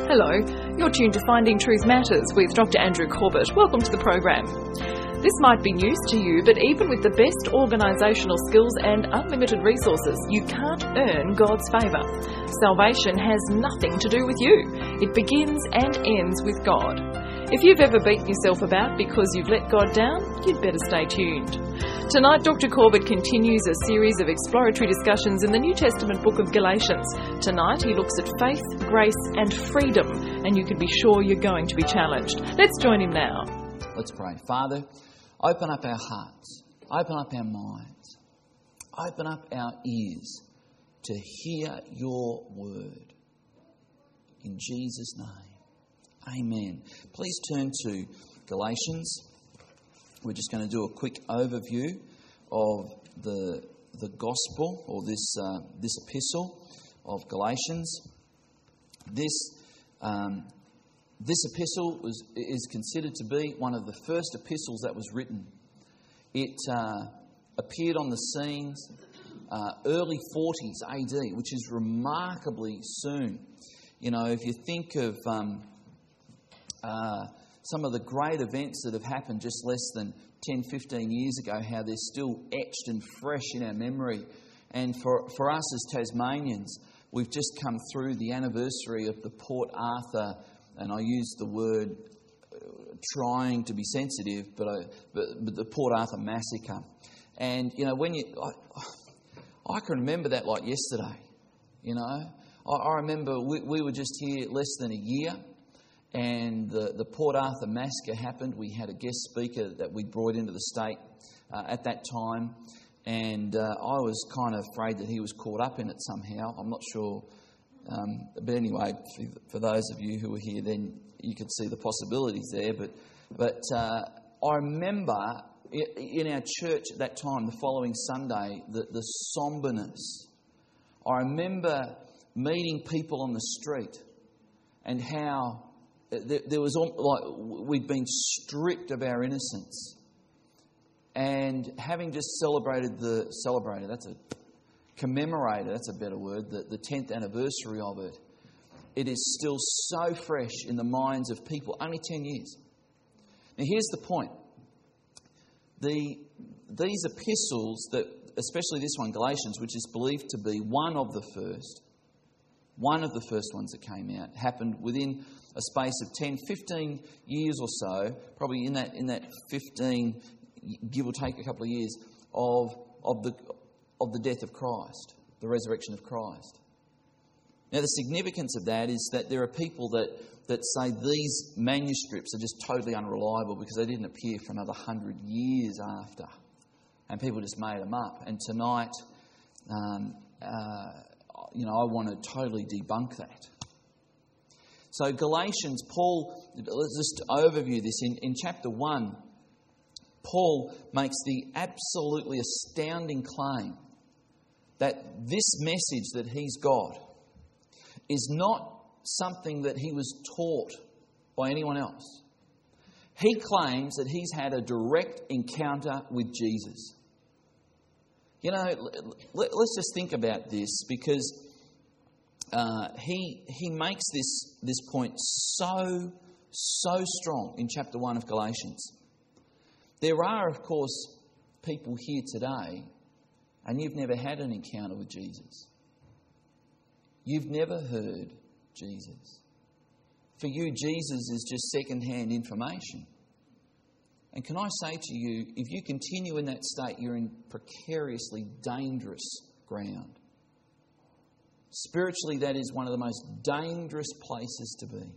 Hello, you're tuned to Finding Truth Matters with Dr. Andrew Corbett. Welcome to the program. This might be news to you, but even with the best organisational skills and unlimited resources, you can't earn God's favour. Salvation has nothing to do with you. It begins and ends with God. If you've ever beaten yourself about because you've let God down, you'd better stay tuned. Tonight, Dr. Corbett continues a series of exploratory discussions in the New Testament book of Galatians. Tonight, he looks at faith, grace and freedom, and you can be sure you're going to be challenged. Let's join him now. Let's pray. Father, open up our hearts, open up our minds, open up our ears to hear your word. In Jesus' name, amen. Please turn to Galatians. We're just going to do a quick overview of the gospel, or this epistle of Galatians. This epistle is considered to be one of the first epistles that was written. It appeared on the scenes early 40s AD, which is remarkably soon. You know, if you think of some of the great events that have happened just less than 10, 15 years ago, how they're still etched and fresh in our memory. And for us as Tasmanians, we've just come through the anniversary of the Port Arthur, and I use the word trying to be sensitive, but the Port Arthur massacre. And, you know, I can remember that like yesterday, you know. I remember we were just here less than a year, and the Port Arthur massacre happened. We had a guest speaker that we brought into the state at that time, and I was kind of afraid that he was caught up in it somehow. I'm not sure. But anyway, for those of you who were here then, you could see the possibilities there. But I remember in our church at that time, the following Sunday, the somberness. I remember meeting people on the street and how there was like we'd been stripped of our innocence, and having just commemorated, that's a better word, the 10th anniversary of it, it is still so fresh in the minds of people, only 10 years. Now here's the point. These epistles, that especially this one, Galatians, which is believed to be one of the first ones that came out, happened within a space of 10, 15 years or so, probably in that 15, give or take a couple of years, of the death of Christ, the resurrection of Christ. Now, the significance of that is that there are people that say these manuscripts are just totally unreliable because they didn't appear for another 100 years after, and people just made them up. And tonight, I want to totally debunk that. So Galatians, Paul, let's just overview this. In chapter 1, Paul makes the absolutely astounding claim that this message that he's got is not something that he was taught by anyone else. He claims that he's had a direct encounter with Jesus. You know, let's just think about this, because he makes this point so strong in chapter 1 of Galatians. There are, of course, people here today, and you've never had an encounter with Jesus. You've never heard Jesus. For you, Jesus is just second-hand information. And can I say to you, if you continue in that state, you're in precariously dangerous ground. Spiritually, that is one of the most dangerous places to be.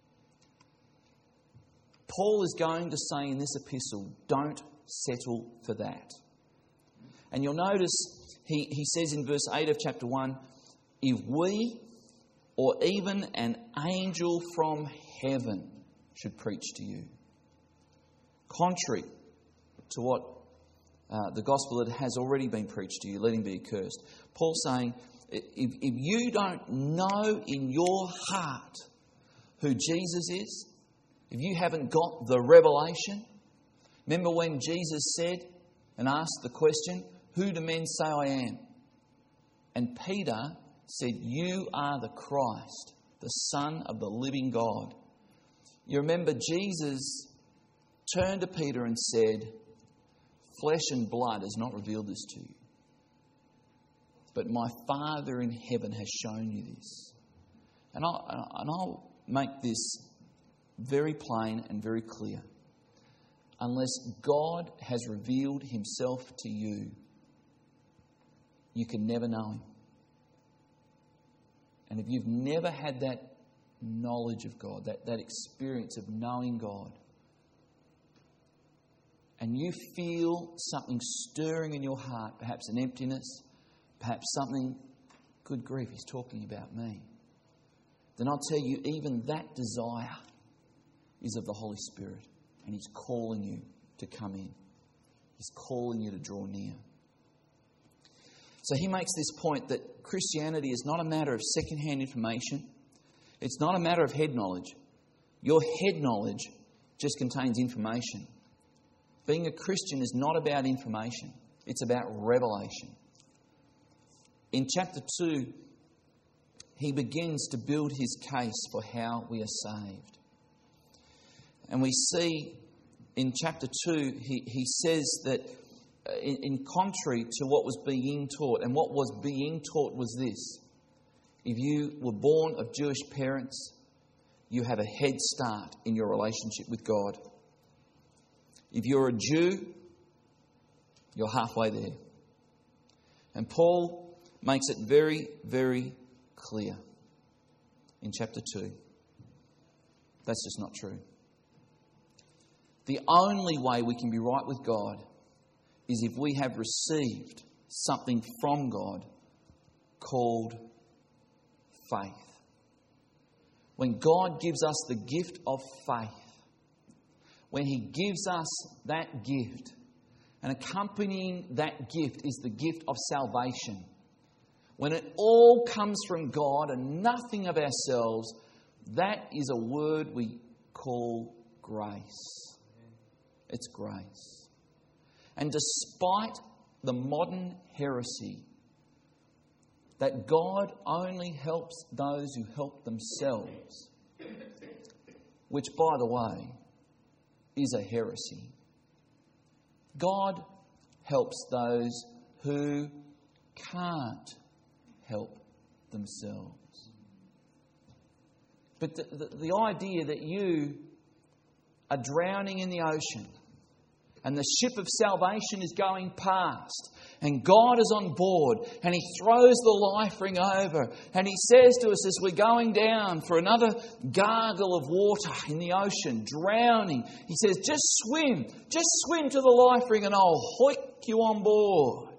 Paul is going to say in this epistle, don't settle for that. And you'll notice he says in verse 8 of chapter 1, if we or even an angel from heaven should preach to you, contrary to what the gospel that has already been preached to you, let him be accursed. Paul's saying, if you don't know in your heart who Jesus is, if you haven't got the revelation, remember when Jesus said and asked the question, who do men say I am? And Peter said, you are the Christ, the Son of the living God. You remember Jesus turned to Peter and said, flesh and blood has not revealed this to you, but my Father in heaven has shown you this. And I'll make this very plain and very clear. Unless God has revealed himself to you, you can never know him. And if you've never had that knowledge of God, that experience of knowing God, and you feel something stirring in your heart, perhaps an emptiness, perhaps something, good grief, he's talking about me, then I'll tell you, even that desire is of the Holy Spirit, and he's calling you to come in. He's calling you to draw near. So he makes this point that Christianity is not a matter of second-hand information. It's not a matter of head knowledge. Your head knowledge just contains information. Being a Christian is not about information. It's about revelation. In chapter 2, he begins to build his case for how we are saved. And we see in chapter 2, he says that in contrary to what was being taught, and what was being taught was this: if you were born of Jewish parents, you have a head start in your relationship with God. If you're a Jew, you're halfway there. And Paul makes it very, very clear in chapter 2. That's just not true. The only way we can be right with God is if we have received something from God called faith. When God gives us the gift of faith, when he gives us that gift, and accompanying that gift is the gift of salvation, when it all comes from God and nothing of ourselves, that is a word we call grace. It's grace. And despite the modern heresy that God only helps those who help themselves, which, by the way, is a heresy, God helps those who can't help themselves. But the idea that you are drowning in the ocean and the ship of salvation is going past and God is on board and he throws the life ring over and he says to us as we're going down for another gargle of water in the ocean, drowning, he says, just swim to the life ring and I'll hoik you on board.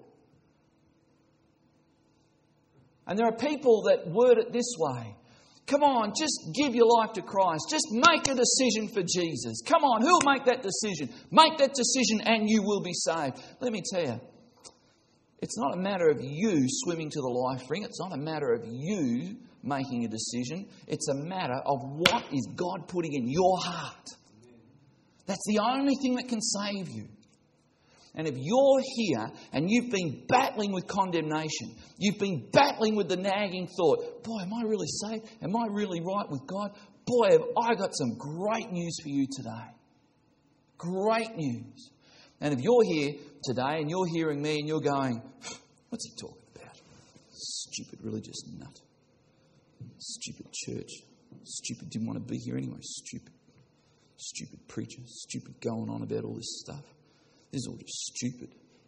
And there are people that word it this way: come on, just give your life to Christ. Just make a decision for Jesus. Come on, who'll make that decision? Make that decision and you will be saved. Let me tell you, it's not a matter of you swimming to the life ring. It's not a matter of you making a decision. It's a matter of what is God putting in your heart. That's the only thing that can save you. And if you're here and you've been battling with condemnation, you've been battling with the nagging thought, boy, am I really saved? Am I really right with God? Boy, have I got some great news for you today. Great news. And if you're here today and you're hearing me and you're going, what's he talking about? Stupid religious nut. Stupid church. Stupid, didn't want to be here anyway. Stupid preacher. Stupid going on about all this stuff. This is all just stupid.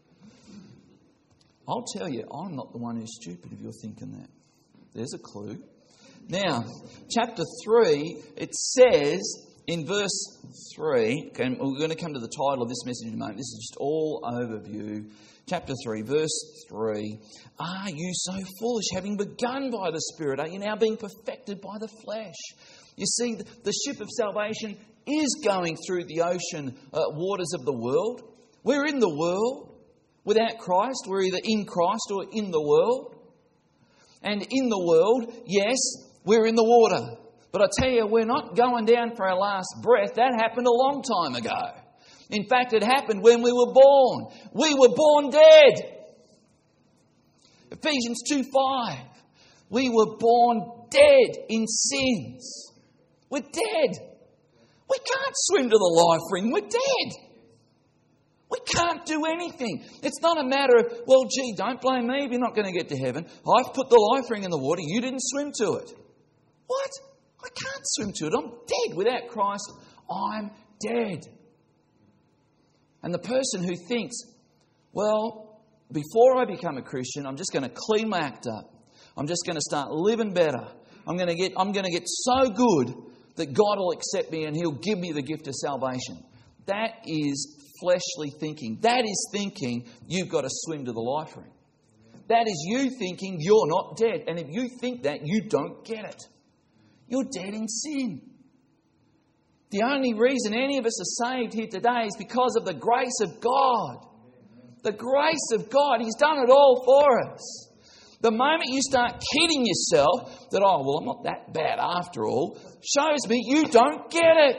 I'll tell you, I'm not the one who's stupid if you're thinking that. There's a clue. Now, chapter 3, it says in verse 3, and we're going to come to the title of this message in a moment. This is just all overview. Chapter 3, verse 3. Are you so foolish, having begun by the Spirit? Are you now being perfected by the flesh? You see, the ship of salvation is going through the ocean waters of the world. We're in the world. Without Christ, we're either in Christ or in the world. And in the world, yes, we're in the water. But I tell you, we're not going down for our last breath. That happened a long time ago. In fact, it happened when we were born. We were born dead. Ephesians 2:5. We were born dead in sins. We're dead. We can't swim to the life ring. We're dead. We can't do anything. It's not a matter of, well, gee, don't blame me if you're not going to get to heaven. I've put the life ring in the water. You didn't swim to it. What? I can't swim to it. I'm dead. Without Christ, I'm dead. And the person who thinks, well, before I become a Christian, I'm just going to clean my act up. I'm just going to start living better. I'm going to get so good that God will accept me and He'll give me the gift of salvation. That is fleshly thinking. That is thinking you've got to swim to the life ring. That is you thinking you're not dead. And if you think that, you don't get it. You're dead in sin. The only reason any of us are saved here today is because of the grace of God. The grace of God. He's done it all for us. The moment you start kidding yourself that, oh, well, I'm not that bad after all, shows me you don't get it.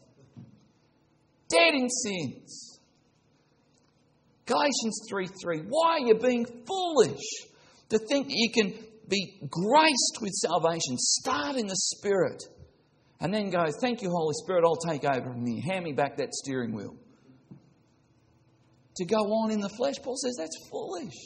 Dead in sins. Galatians 3:3. Why are you being foolish to think that you can be graced with salvation? Start in the Spirit and then go, thank you, Holy Spirit, I'll take over from here. Hand me back that steering wheel. To go on in the flesh, Paul says that's foolish.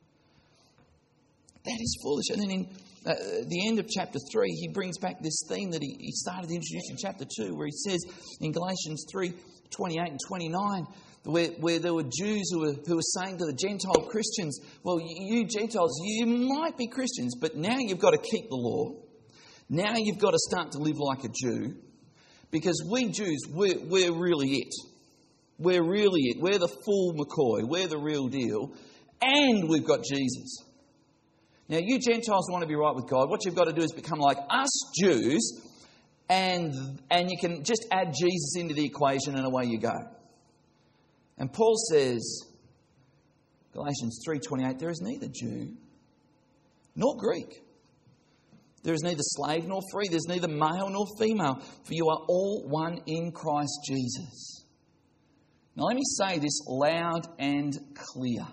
That is foolish. And then in the end of chapter 3, he brings back this theme that he started to introduce in chapter 2, where he says in Galatians 3:28 and 29, where there were Jews who were saying to the Gentile Christians, well, you Gentiles, you might be Christians, but now you've got to keep the law. Now you've got to start to live like a Jew. Because we Jews, we're really it. We're really it. We're the full McCoy. We're the real deal. And we've got Jesus. Now, you Gentiles want to be right with God. What you've got to do is become like us Jews, and you can just add Jesus into the equation and away you go. And Paul says, Galatians 3:28, there is neither Jew nor Greek. There is neither slave nor free. There's neither male nor female. For you are all one in Christ Jesus. Now let me say this loud and clear.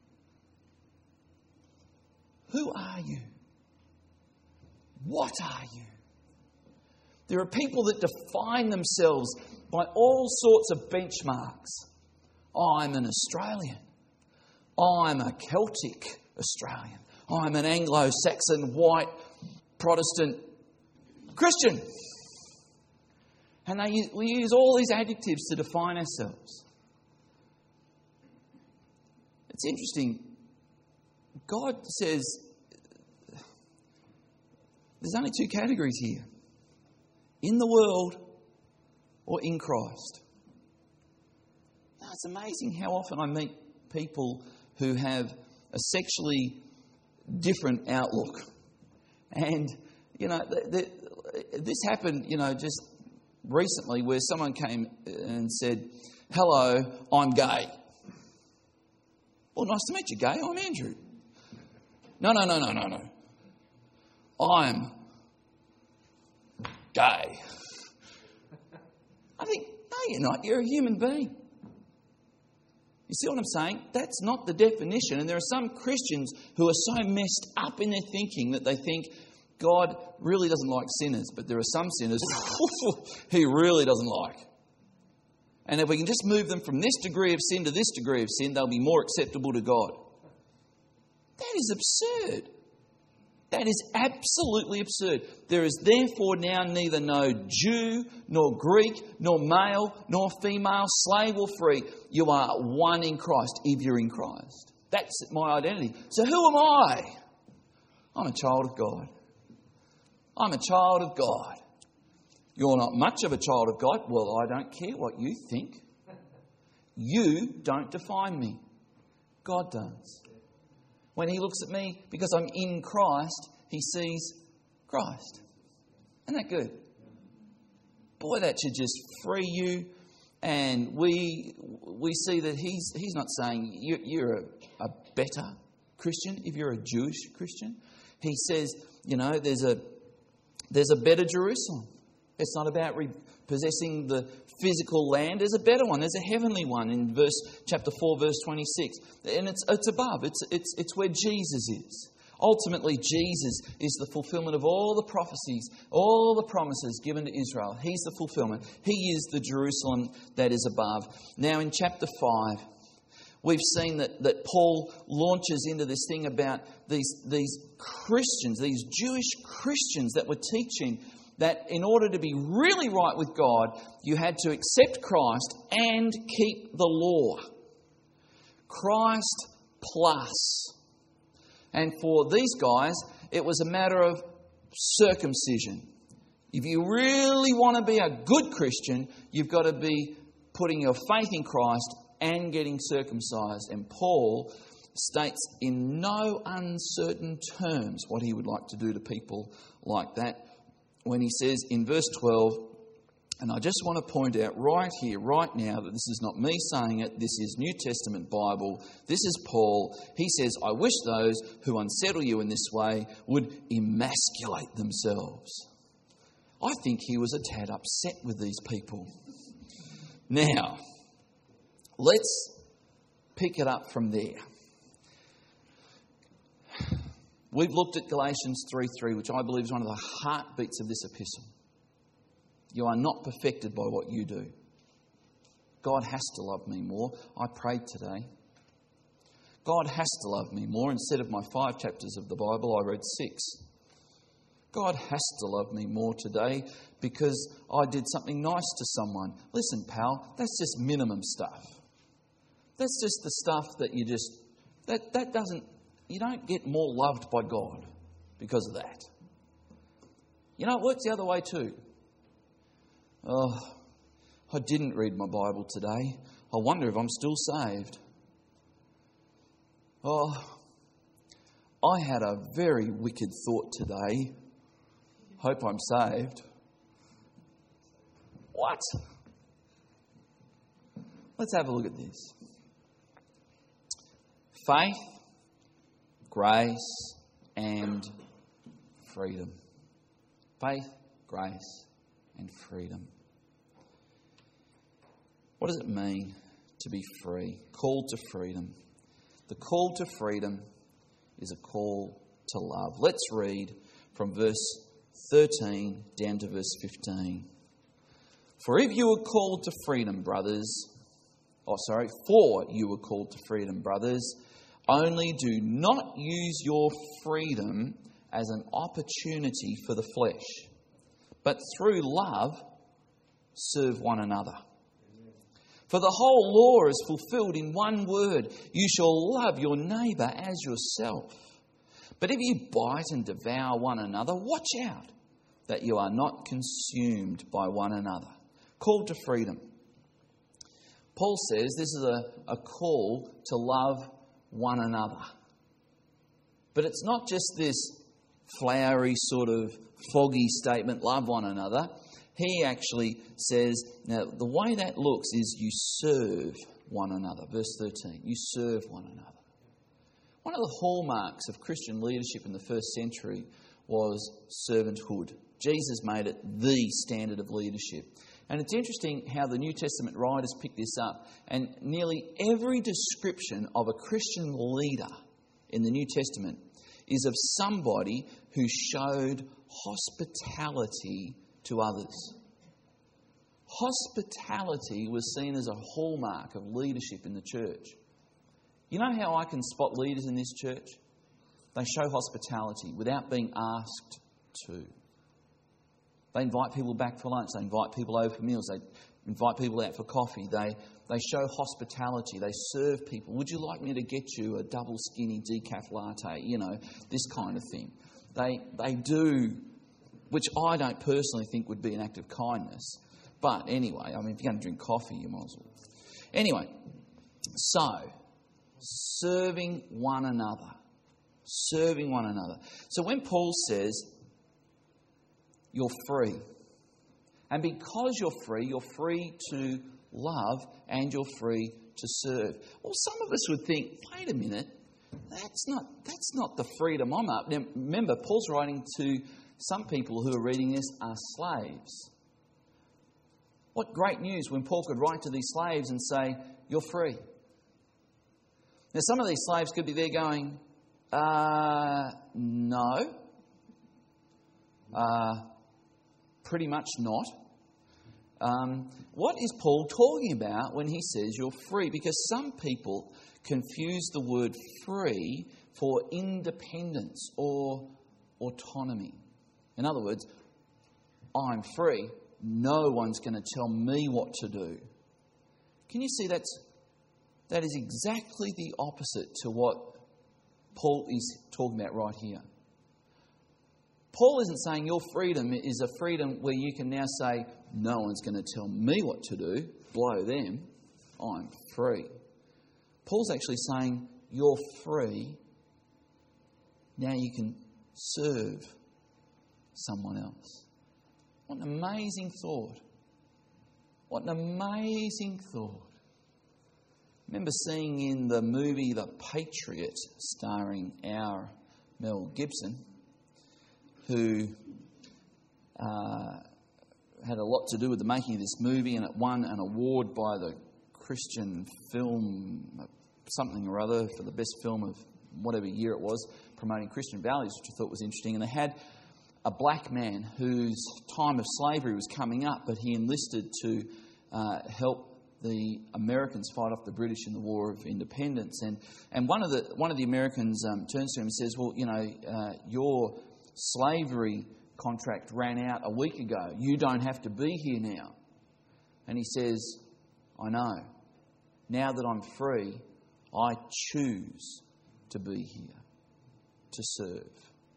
Who are you? What are you? There are people that define themselves by all sorts of benchmarks. I'm an Australian. I'm a Celtic Australian. I'm an Anglo-Saxon white Protestant Christian. And we use all these adjectives to define ourselves. It's interesting. God says there's only two categories here. In the world or in Christ. Now, it's amazing how often I meet people who have a sexually different outlook. And, this happened, just recently where someone came and said, hello, I'm gay. Well, nice to meet you, gay. I'm Andrew. No. I'm gay. I think, no, you're not. You're a human being. You see what I'm saying? That's not the definition. And there are some Christians who are so messed up in their thinking that they think God really doesn't like sinners. But there are some sinners He really doesn't like. And if we can just move them from this degree of sin to this degree of sin, they'll be more acceptable to God. That is absurd. That is absolutely absurd. There is therefore now neither no Jew, nor Greek, nor male, nor female, slave or free. You are one in Christ, if you're in Christ. That's my identity. So who am I? I'm a child of God. I'm a child of God. You're not much of a child of God. Well, I don't care what you think. You don't define me. God does. When He looks at me, because I'm in Christ, He sees Christ. Isn't that good? Boy, that should just free you. And we see that He's not saying you're a better Christian if you're a Jewish Christian. He says, there's a better Jerusalem. It's not about possessing the physical land. There's a better one. There's a heavenly one in chapter 4, verse 26. And it's above. It's where Jesus is. Ultimately, Jesus is the fulfillment of all the prophecies, all the promises given to Israel. He's the fulfillment. He is the Jerusalem that is above. Now in chapter 5, we've seen that Paul launches into this thing about these Christians, these Jewish Christians that were teaching that in order to be really right with God, you had to accept Christ and keep the law. Christ plus. And for these guys, it was a matter of circumcision. If you really want to be a good Christian, you've got to be putting your faith in Christ and getting circumcised. And Paul states in no uncertain terms what he would like to do to people like that when he says in verse 12, and I just want to point out right here, right now, that this is not me saying it. This is New Testament Bible. This is Paul. He says, I wish those who unsettle you in this way would emasculate themselves. I think he was a tad upset with these people. Now, let's pick it up from there. We've looked at Galatians 3:3, which I believe is one of the heartbeats of this epistle. You are not perfected by what you do. God has to love me more. I prayed today. God has to love me more. Instead of my 5 chapters of the Bible, I read 6. God has to love me more today because I did something nice to someone. Listen, pal, that's just minimum stuff. That's just the stuff that you just... That doesn't... You don't get more loved by God because of that. You know, it works the other way too. Oh, I didn't read my Bible today. I wonder if I'm still saved. Oh, I had a very wicked thought today. Hope I'm saved. What? Let's have a look at this. Faith, grace, and freedom. Faith, grace, and freedom. What does it mean to be free? Called to freedom. The call to freedom is a call to love. Let's read from verse 13 down to verse 15. For you were called to freedom, brothers, only do not use your freedom as an opportunity for the flesh, but through love serve one another. For the whole law is fulfilled in one word: you shall love your neighbour as yourself. But if you bite and devour one another, watch out that you are not consumed by one another. Called to freedom. Paul says this is a call to love one another. But it's not just this flowery sort of foggy statement, love one another. He actually says, now the way that looks is you serve one another. Verse 13, you serve one another. One of the hallmarks of Christian leadership in the first century was servanthood. Jesus made it the standard of leadership. And it's interesting how the New Testament writers pick this up. And nearly every description of a Christian leader in the New Testament is of somebody who showed hospitality to others. Hospitality was seen as a hallmark of leadership in the church. You know how I can spot leaders in this church? They show hospitality without being asked to. They invite people back for lunch. They invite people over for meals. They invite people out for coffee. They show hospitality. They serve people. Would you like me to get you a double skinny decaf latte? You know, this kind of thing. They do, which I don't personally think would be an act of kindness. But anyway, I mean, if you're going to drink coffee, you might as well. Anyway, so, serving one another. Serving one another. So when Paul says, you're free, and because you're free to love and you're free to serve. Well, some of us would think, wait a minute, that's not the freedom I'm up. Now, remember, Paul's writing to some people who are reading this are slaves. What great news when Paul could write to these slaves and say, you're free. Now, some of these slaves could be there going, No. Pretty much not. What is Paul talking about when he says you're free? Because some people confuse the word free for independence or autonomy. In other words, I'm free. No one's going to tell me what to do. Can you see that is exactly the opposite to what Paul is talking about right here. Paul isn't saying your freedom is a freedom where you can now say, no one's going to tell me what to do, blow them, I'm free. Paul's actually saying, you're free, now you can serve someone else. What an amazing thought. What an amazing thought. I remember seeing in the movie The Patriot, starring our Mel Gibson, who had a lot to do with the making of this movie, and it won an award by the Christian film something or other for the best film of whatever year it was, promoting Christian values, which I thought was interesting. And they had a black man whose time of slavery was coming up, but he enlisted to help the Americans fight off the British in the War of Independence. And one of the Americans turns to him and says, well, you know, your slavery contract ran out a week ago. You don't have to be here now. And he says, I know. Now that I'm free, I choose to be here, to serve.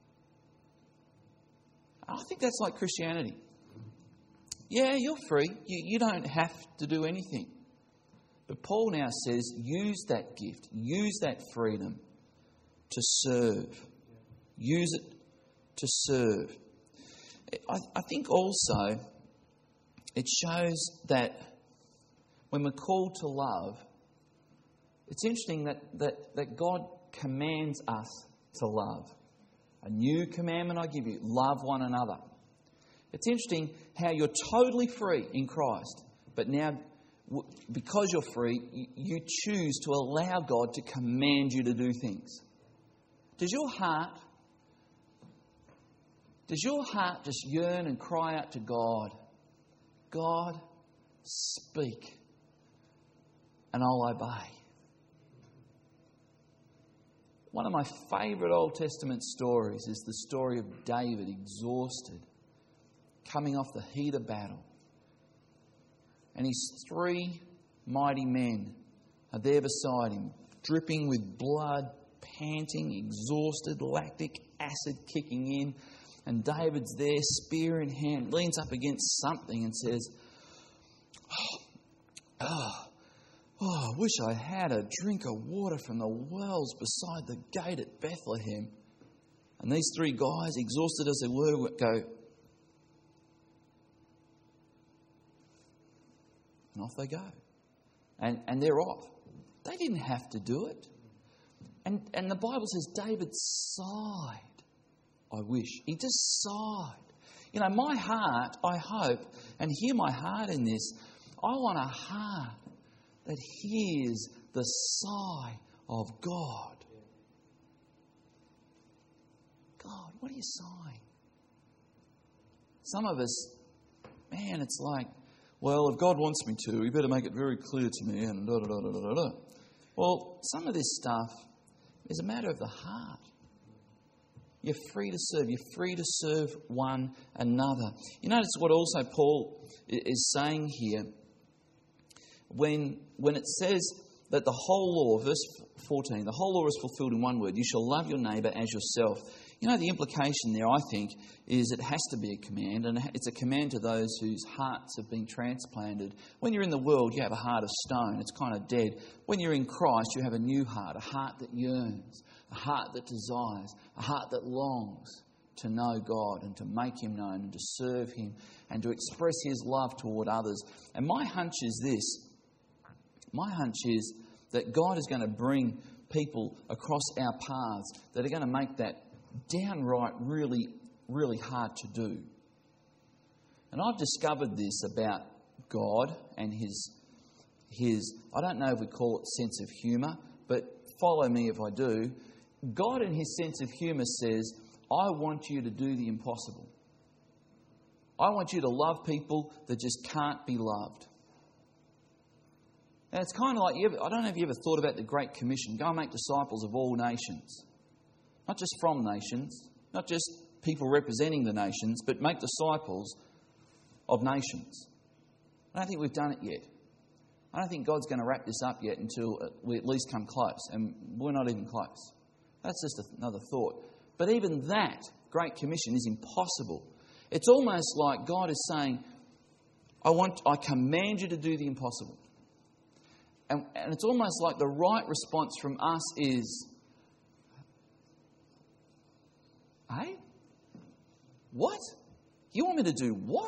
I think that's like Christianity. Yeah, you're free. You don't have to do anything. But Paul now says, use that gift, use that freedom to serve. Use it to serve. I think also it shows that when we're called to love, it's interesting that God commands us to love. A new commandment I give you, love one another. It's interesting how you're totally free in Christ, but now because you're free, you choose to allow God to command you to do things. Does your heart just yearn and cry out to God, God, speak, and I'll obey? One of my favourite Old Testament stories is the story of David, exhausted, coming off the heat of battle. And his 3 mighty men are there beside him, dripping with blood, panting, exhausted, lactic acid kicking in. And David's there, spear in hand, leans up against something and says, I wish I had a drink of water from the wells beside the gate at Bethlehem. And these 3 guys, exhausted as they were, go, and off they go. And they're off. They didn't have to do it. And the Bible says David sighed. I wish. He just sighed. You know, my heart, I hope, and hear my heart in this, I want a heart that hears the sigh of God. God, what are you sighing? Some of us, man, it's like, well, if God wants me to, He better make it very clear to me, and da-da-da-da-da-da. Well, some of this stuff is a matter of the heart. You're free to serve. You're free to serve one another. You notice what also Paul is saying here when it says that the whole law, verse 14, the whole law is fulfilled in one word. You shall love your neighbour as yourself. You know, the implication there, I think, is it has to be a command, and it's a command to those whose hearts have been transplanted. When you're in the world, you have a heart of stone. It's kind of dead. When you're in Christ, you have a new heart, a heart that yearns, a heart that desires, a heart that longs to know God and to make Him known and to serve Him and to express His love toward others. And my hunch is this. My hunch is that God is going to bring people across our paths that are going to make that downright really, really hard to do. And I've discovered this about God and His I don't know if we call it sense of humour, but follow me if I do. God in his sense of humour says, I want you to do the impossible. I want you to love people that just can't be loved. And it's kind of like, I don't know if you ever thought about the Great Commission. Go and make disciples of all nations. Not just from nations, not just people representing the nations, but make disciples of nations. I don't think we've done it yet. I don't think God's going to wrap this up yet until we at least come close. And we're not even close. That's just another thought. But even that Great Commission is impossible. It's almost like God is saying, I command you to do the impossible. And it's almost like the right response from us is, hey? What? You want me to do what?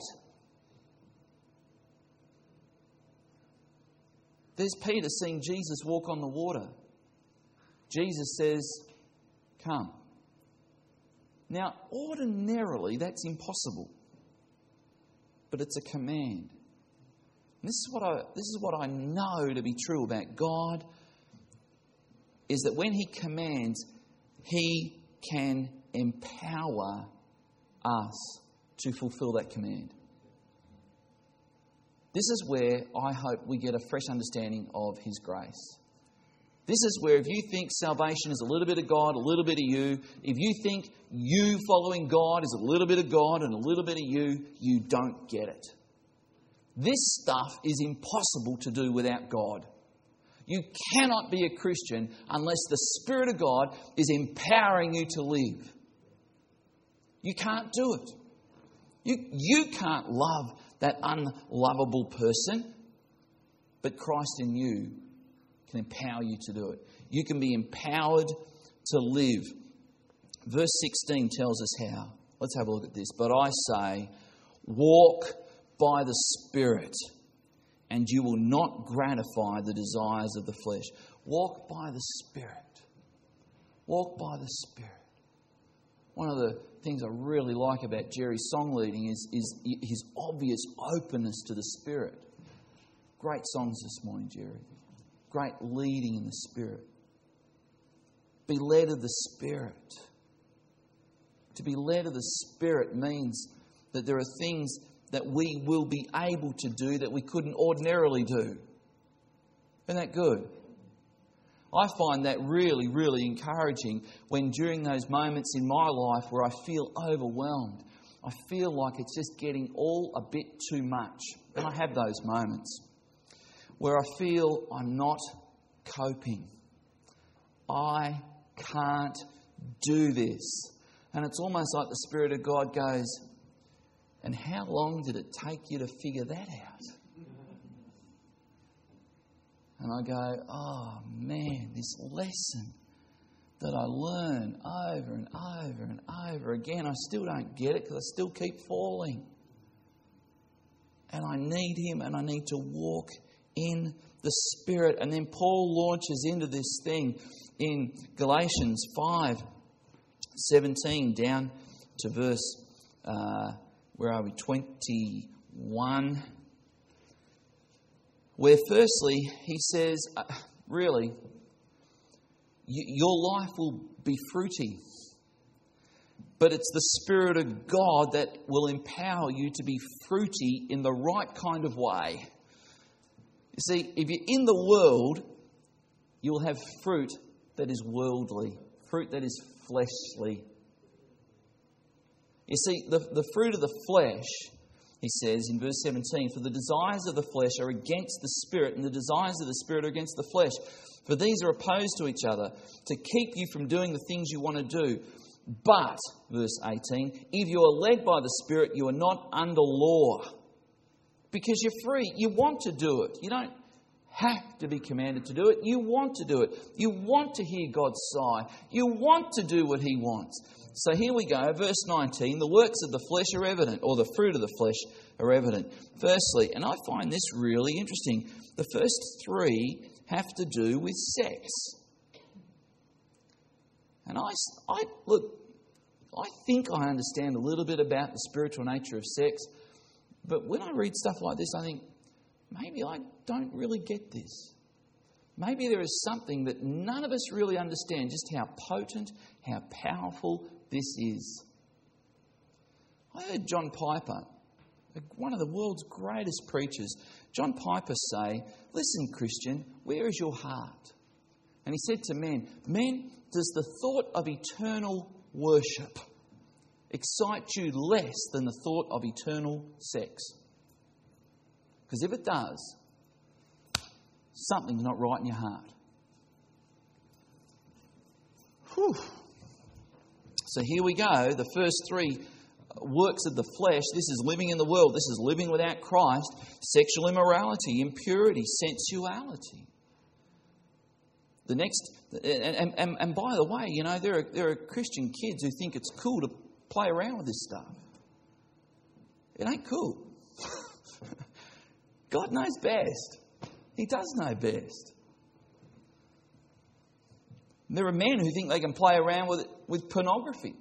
There's Peter seeing Jesus walk on the water. Jesus says, come. Now, ordinarily, that's impossible. But it's a command. And this is what I know to be true about God, is that when he commands, he can empower us to fulfill that command. This is where I hope we get a fresh understanding of his grace. This is where if you think salvation is a little bit of God, a little bit of you, if you think you following God is a little bit of God and a little bit of you, you don't get it. This stuff is impossible to do without God. You cannot be a Christian unless the Spirit of God is empowering you to live. You can't do it. You can't love that unlovable person, but Christ in you can empower you to do it. You can be empowered to live. Verse 16 tells us how. Let's have a look at this. But I say, walk by the Spirit, and you will not gratify the desires of the flesh. Walk by the Spirit. Walk by the Spirit. One of the things I really like about Jerry's song leading is his obvious openness to the Spirit. Great songs this morning, Jerry. Great leading in the Spirit. Be led of the Spirit. To be led of the Spirit means that there are things that we will be able to do that we couldn't ordinarily do. Isn't that good? I find that really, really encouraging when during those moments in my life where I feel overwhelmed, I feel like it's just getting all a bit too much. And I have those moments where I feel I'm not coping. I can't do this. And it's almost like the Spirit of God goes, and how long did it take you to figure that out? And I go, oh man, this lesson that I learn over and over and over again, I still don't get it because I still keep falling. And I need him and I need to walk in the Spirit. And then Paul launches into this thing in Galatians 5:17 down to verse, 21. Where firstly, he says, really, your life will be fruity. But it's the Spirit of God that will empower you to be fruity in the right kind of way. You see, if you're in the world, you'll have fruit that is worldly, fruit that is fleshly. You see, the fruit of the flesh, he says in verse 17, for the desires of the flesh are against the Spirit, and the desires of the Spirit are against the flesh. For these are opposed to each other, to keep you from doing the things you want to do. But, verse 18, if you are led by the Spirit, you are not under law. Because you're free. You want to do it. You don't have to be commanded to do it. You want to do it. You want to hear God's sigh. You want to do what he wants. So here we go, verse 19, the works of the flesh are evident, or the fruit of the flesh are evident. Firstly, and I find this really interesting, the first three have to do with sex. And I think I understand a little bit about the spiritual nature of sex, but when I read stuff like this, I think, maybe I don't really get this. Maybe there is something that none of us really understand, just how potent, how powerful this is. I heard John Piper, one of the world's greatest preachers, John Piper say, "Listen, Christian, where is your heart?" And he said to men, "Men, does the thought of eternal worship excite you less than the thought of eternal sex? Because if it does, something's not right in your heart." Whew. So here we go. The first three works of the flesh. This is living in the world. This is living without Christ. Sexual immorality, impurity, sensuality. The next, and by the way, there are Christian kids who think it's cool to play around with this stuff. It ain't cool. God knows best. He does know best. There are men who think they can play around with pornography.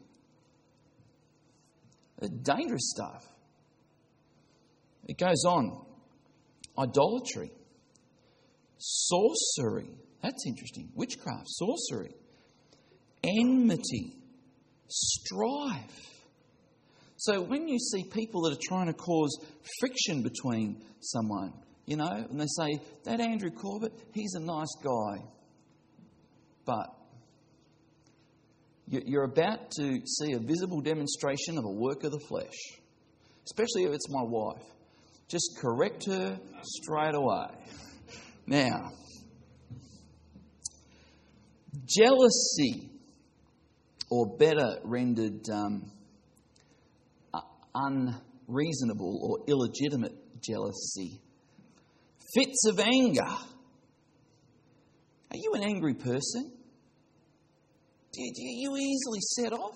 Dangerous stuff. It goes on. Idolatry. Sorcery. That's interesting. Witchcraft. Sorcery. Enmity. Strife. So when you see people that are trying to cause friction between someone, and they say, "That Andrew Corbett, he's a nice guy." But you're about to see a visible demonstration of a work of the flesh. Especially if it's my wife. Just correct her straight away. Now, jealousy, or better rendered unreasonable or illegitimate jealousy. Fits of anger. Are you an angry person? Do you easily set off?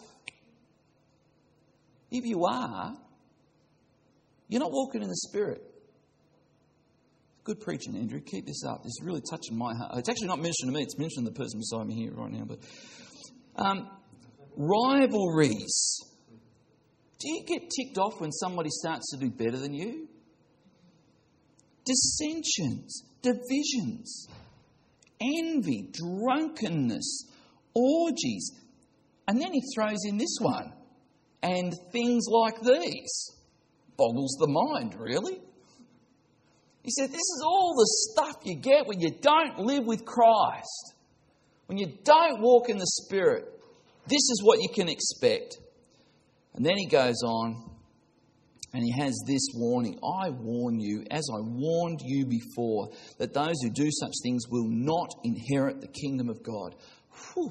If you are, you're not walking in the Spirit. Good preaching, Andrew. Keep this up. This is really touching my heart. It's actually not mentioned to me. It's mentioned to the person beside me here right now. But rivalries. Do you get ticked off when somebody starts to do better than you? Dissensions, divisions, envy, drunkenness, orgies. And then he throws in this one. And things like these. Boggles the mind, really. He said, this is all the stuff you get when you don't live with Christ. When you don't walk in the Spirit. This is what you can expect. And then he goes on and he has this warning. I warn you, as I warned you before, that those who do such things will not inherit the kingdom of God. Whew.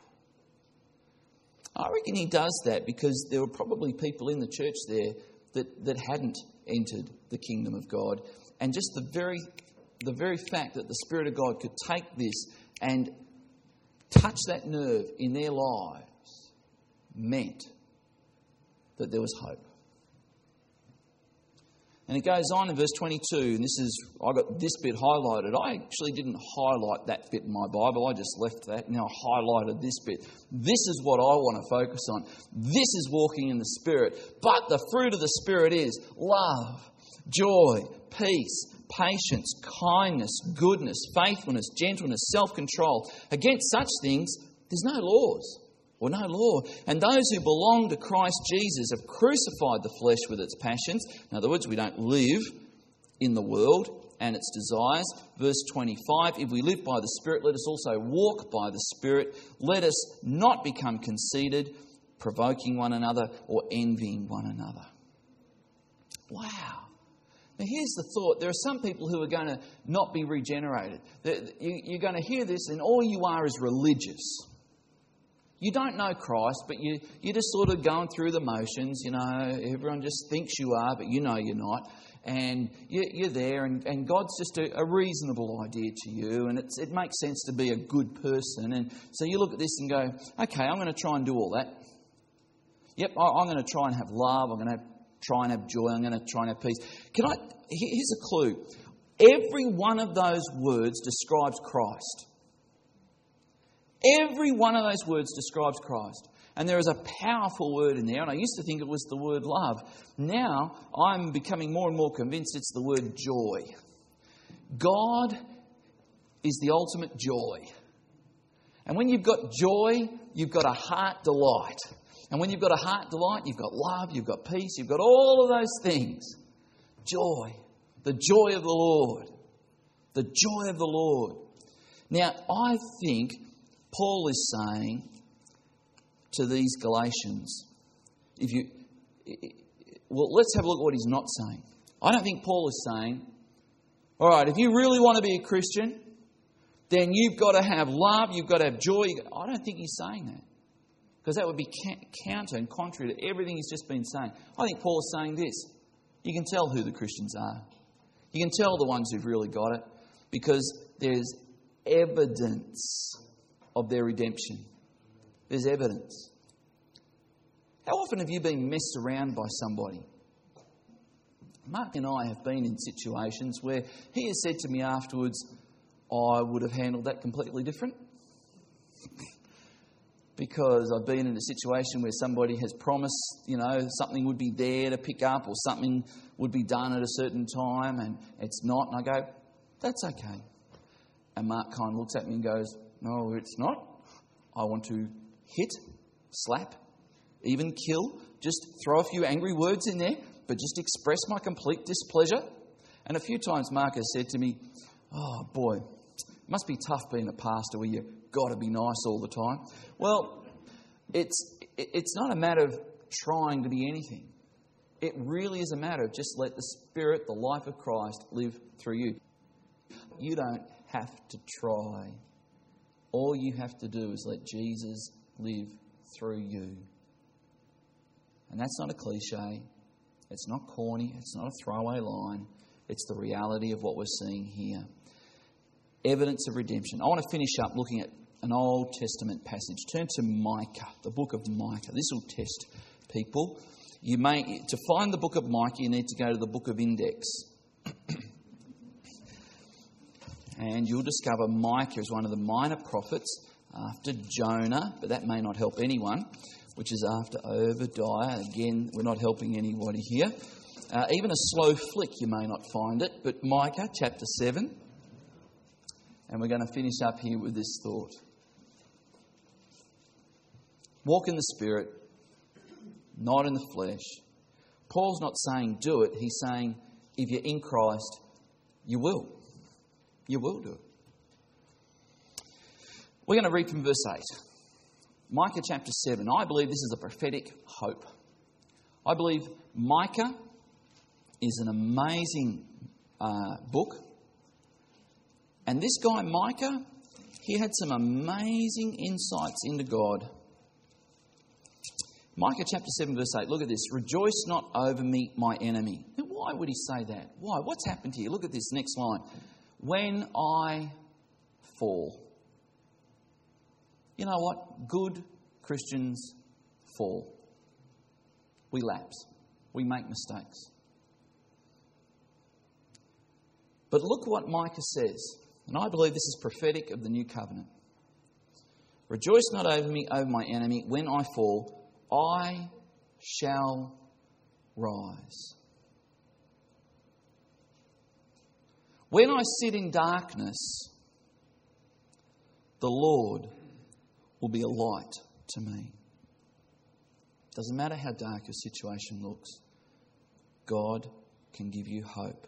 I reckon he does that because there were probably people in the church there that hadn't entered the kingdom of God. And just the very fact that the Spirit of God could take this and touch that nerve in their lives meant that there was hope. And it goes on in verse 22, and I got this bit highlighted. I actually didn't highlight that bit in my Bible. I just left that. Now I highlighted this bit. This is what I want to focus on. This is walking in the Spirit. But the fruit of the Spirit is love, joy, peace, patience, kindness, goodness, faithfulness, gentleness, self-control. Against such things, there's no laws. Or no law. And those who belong to Christ Jesus have crucified the flesh with its passions. In other words, we don't live in the world and its desires. Verse 25, if we live by the Spirit, let us also walk by the Spirit. Let us not become conceited, provoking one another or envying one another. Wow. Now here's the thought. There are some people who are going to not be regenerated. You're going to hear this and all you are is religious. You don't know Christ, but you're just sort of going through the motions. Everyone just thinks you are, but you know you're not. And you're there, and God's just a reasonable idea to you, and it makes sense to be a good person. And so you look at this and go, okay, I'm going to try and do all that. Yep, I'm going to try and have love. I'm going to try and have joy. I'm going to try and have peace. Here's a clue. Every one of those words describes Christ. Every one of those words describes Christ. And there is a powerful word in there. And I used to think it was the word love. Now I'm becoming more and more convinced it's the word joy. God is the ultimate joy. And when you've got joy, you've got a heart delight. And when you've got a heart delight, you've got love, you've got peace, you've got all of those things. Joy. The joy of the Lord. The joy of the Lord. Now, I think Paul is saying to these Galatians, let's have a look at what he's not saying. I don't think Paul is saying, all right, if you really want to be a Christian, then you've got to have love, you've got to have joy. I don't think he's saying that. Because that would be counter and contrary to everything he's just been saying. I think Paul is saying this. You can tell who the Christians are. You can tell the ones who've really got it. Because there's evidence of their redemption. There's evidence. How often have you been messed around by somebody? Mark and I have been in situations where he has said to me afterwards, I would have handled that completely different. Because I've been in a situation where somebody has promised, something would be there to pick up or something would be done at a certain time and it's not. And I go, that's okay. And Mark kind of looks at me and goes, no, it's not. I want to hit, slap, even kill, just throw a few angry words in there, but just express my complete displeasure. And a few times Mark has said to me, oh boy, it must be tough being a pastor where you've got to be nice all the time. Well, it's not a matter of trying to be anything. It really is a matter of just let the Spirit, the life of Christ, live through you. You don't have to try. All you have to do is let Jesus live through you. And that's not a cliche. It's not corny. It's not a throwaway line. It's the reality of what we're seeing here. Evidence of redemption. I want to finish up looking at an Old Testament passage. Turn to Micah, the book of Micah. This will test people. To find the book of Micah, you need to go to the book of Index. And you'll discover Micah is one of the minor prophets after Jonah, but that may not help anyone, which is after Obadiah. Again, we're not helping anybody here. Even a slow flick, you may not find it, but Micah chapter 7. And we're going to finish up here with this thought. Walk in the Spirit, not in the flesh. Paul's not saying do it. He's saying if you're in Christ, you will. You will do it. We're going to read from verse 8. Micah chapter 7. I believe this is a prophetic hope. I believe Micah is an amazing book. And this guy, Micah, he had some amazing insights into God. Micah chapter 7 verse 8. Look at this. Rejoice not over me, my enemy. Now, why would he say that? Why? What's happened here? Look at this next line. When I fall. You know what? Good Christians fall. We lapse. We make mistakes. But look what Micah says. And I believe this is prophetic of the new covenant. Rejoice not over me, over my enemy. When I fall, I shall rise. When I sit in darkness, the Lord will be a light to me. Doesn't matter how dark your situation looks, God can give you hope.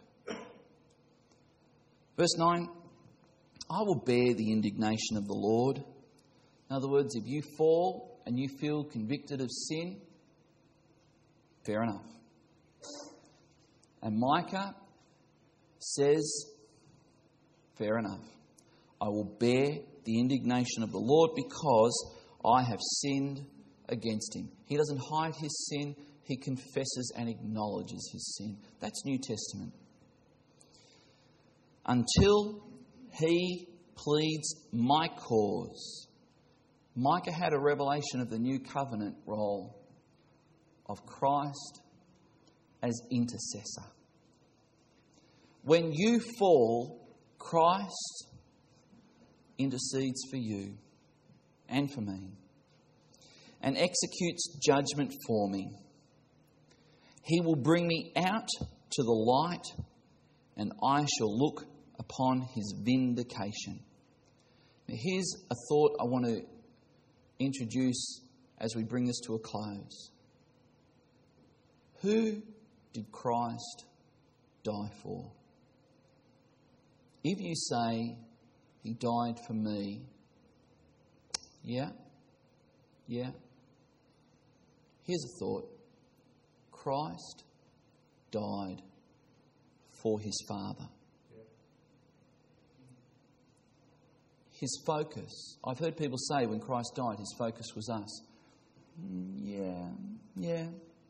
Verse 9, I will bear the indignation of the Lord. In other words, if you fall and you feel convicted of sin, fair enough. And Micah says, fair enough. I will bear the indignation of the Lord because I have sinned against him. He doesn't hide his sin. He confesses and acknowledges his sin. That's New Testament. Until he pleads my cause. Micah had a revelation of the new covenant role of Christ as intercessor. When you fall, Christ intercedes for you and for me and executes judgment for me. He will bring me out to the light and I shall look upon his vindication. Now, here's a thought I want to introduce as we bring this to a close. Who did Christ die for? If you say, he died for me, yeah. Here's a thought. Christ died for his Father. His focus. I've heard people say when Christ died, his focus was us. Yeah.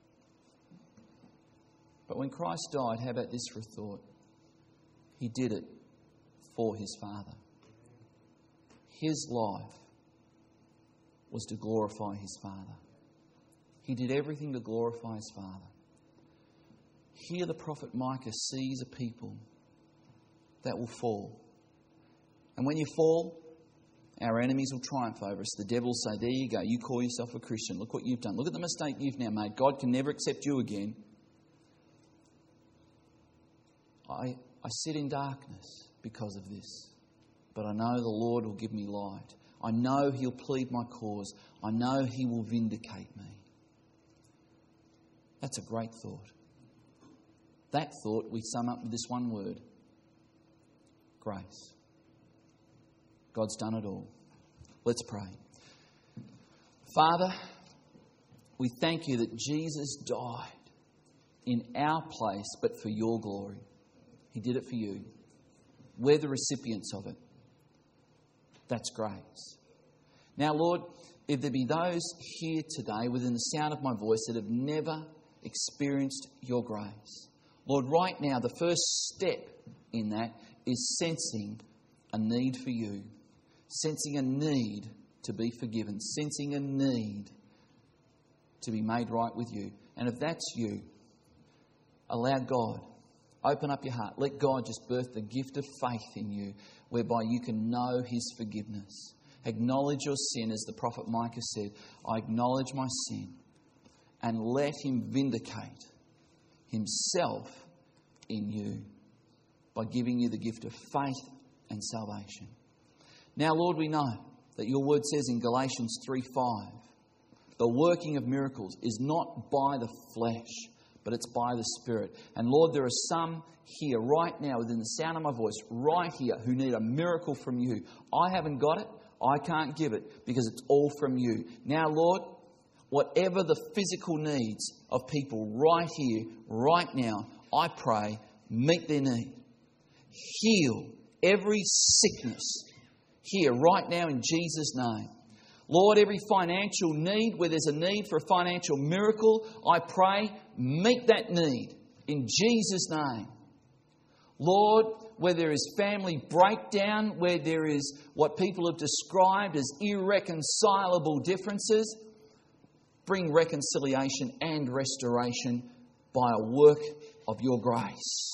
But when Christ died, how about this for a thought? He did it for his Father. His life was to glorify his Father. He did everything to glorify his Father. Here the prophet Micah sees a people that will fall. And when you fall, our enemies will triumph over us. The devil will say, there you go, you call yourself a Christian. Look what you've done. Look at the mistake you've now made. God can never accept you again. I sit in darkness because of this. But I know the Lord will give me light. I know he'll plead my cause. I know he will vindicate me. That's a great thought. That thought we sum up with this one word. Grace. God's done it all. Let's pray. Father, we thank you that Jesus died in our place, but for your glory. He did it for you. We're the recipients of it. That's grace. Now, Lord, if there be those here today within the sound of my voice that have never experienced your grace, Lord, right now, the first step in that is sensing a need for you, sensing a need to be forgiven, sensing a need to be made right with you. And if that's you, allow God, open up your heart. Let God just birth the gift of faith in you, whereby you can know his forgiveness. Acknowledge your sin, as the prophet Micah said. I acknowledge my sin, and let him vindicate himself in you by giving you the gift of faith and salvation. Now, Lord, we know that your word says in Galatians 3:5, the working of miracles is not by the flesh, but it's by the Spirit. And Lord, there are some here right now within the sound of my voice, right here, who need a miracle from you. I haven't got it. I can't give it because it's all from you. Now, Lord, whatever the physical needs of people right here, right now, I pray, meet their need. Heal every sickness here, right now, in Jesus' name. Lord, every financial need, where there's a need for a financial miracle, I pray, meet that need in Jesus' name. Lord, where there is family breakdown, where there is what people have described as irreconcilable differences, bring reconciliation and restoration by a work of your grace.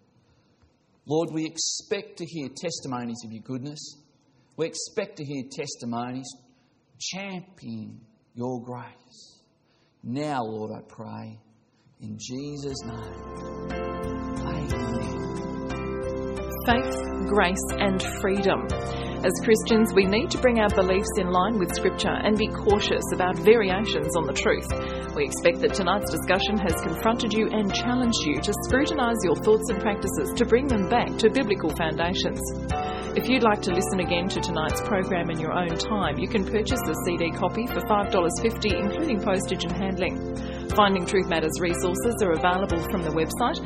Lord, we expect to hear testimonies of your goodness. We expect to hear testimonies champion your grace. Now, Lord, I pray in Jesus' name. Amen. Faith, grace and freedom. As Christians, we need to bring our beliefs in line with Scripture and be cautious about variations on the truth. We expect that tonight's discussion has confronted you and challenged you to scrutinise your thoughts and practices to bring them back to biblical foundations. If you'd like to listen again to tonight's program in your own time, you can purchase a CD copy for $5.50, including postage and handling. Finding Truth Matters resources are available from the website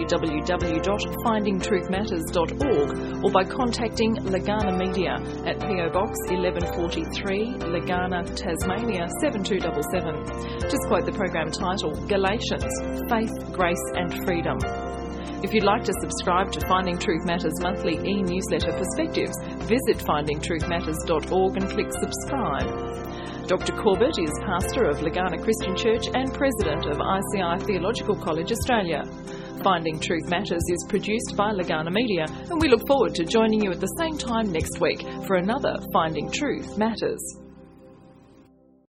www.findingtruthmatters.org or by contacting Legana Media at PO Box 1143, Legana, Tasmania 7277. Just quote the program title, Galatians, Faith, Grace and Freedom. If you'd like to subscribe to Finding Truth Matters monthly e-newsletter Perspectives, visit findingtruthmatters.org and click subscribe. Dr. Corbett is pastor of Legana Christian Church and president of ICI Theological College Australia. Finding Truth Matters is produced by Legana Media, and we look forward to joining you at the same time next week for another Finding Truth Matters.